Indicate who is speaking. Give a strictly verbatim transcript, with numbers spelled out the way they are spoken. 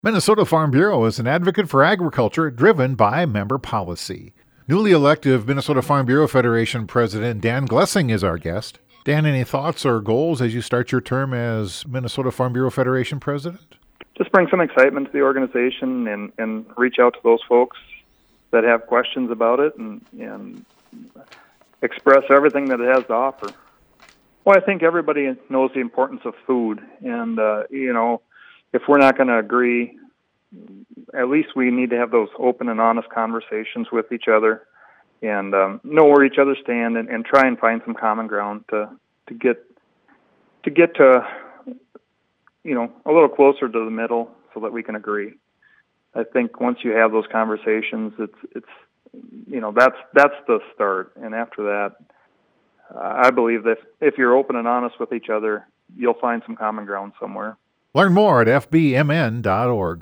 Speaker 1: Minnesota Farm Bureau is an advocate for agriculture driven by member policy. Newly elected Minnesota Farm Bureau Federation President Dan Glessing is our guest. Dan, any thoughts or goals as you start your term as Minnesota Farm Bureau Federation President?
Speaker 2: Just bring some excitement to the organization and, and reach out to those folks that have questions about it and, and express everything that it has to offer. Well, I think everybody knows the importance of food, and, uh, you know, if we're not going to agree, at least we need to have those open and honest conversations with each other and um, know where each other stand and, and try and find some common ground to, to get to get to, you know, a little closer to the middle so that we can agree. I think once you have those conversations, it's it's you know that's that's the start, and after that, uh, I believe that if you're open and honest with each other, you'll find some common ground somewhere.
Speaker 1: Learn more at f b m n dot org.